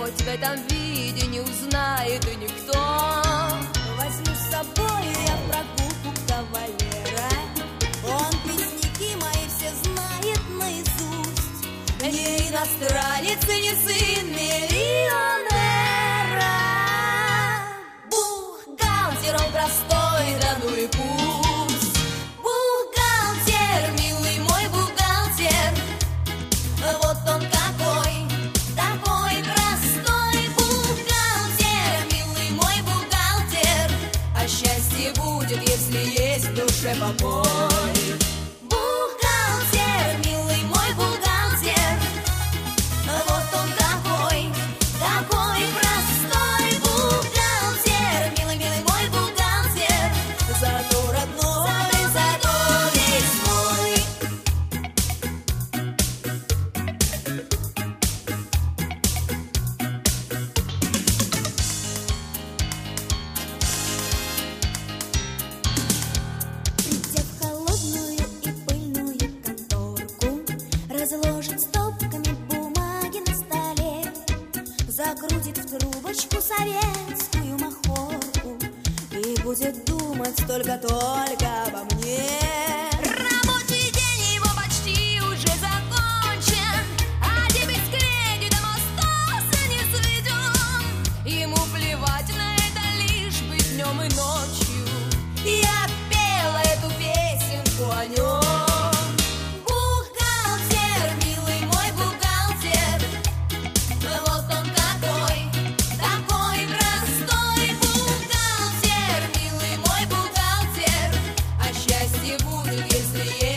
хоть в этом виде не узнает и никто. Возьму с собой я прогулку кавалера. Он песняки мои все знает наизусть. Не иностранец и не сын миллионера. Бухгалтер он простой, да ну и пусть. Бухгалтер, милый мой бухгалтер, вот он какой, такой простой. Бухгалтер, милый мой бухгалтер, а счастье будет, если есть в душе покой. Бухгалтер, милый мой бухгалтер, вот он какой, такой простой. Бухгалтер, милый, милый мой бухгалтер, зато родной, зато весь мой. Придя в холодную и пыльную конторку, разложит стопками бумаги на столе, закрутит в трубочку советскую махорку и будет думать только обо мне. Рабочий день его почти уже закончен, а дебет с кредитом остался не сведен. Ему плевать на это, лишь бы днем и ночью я пела эту песенку о нем. Бухгалтер, милый мой бухгалтер, вот он какой, такой простой. Бухгалтер, милый мой бухгалтер, а счастье будет, если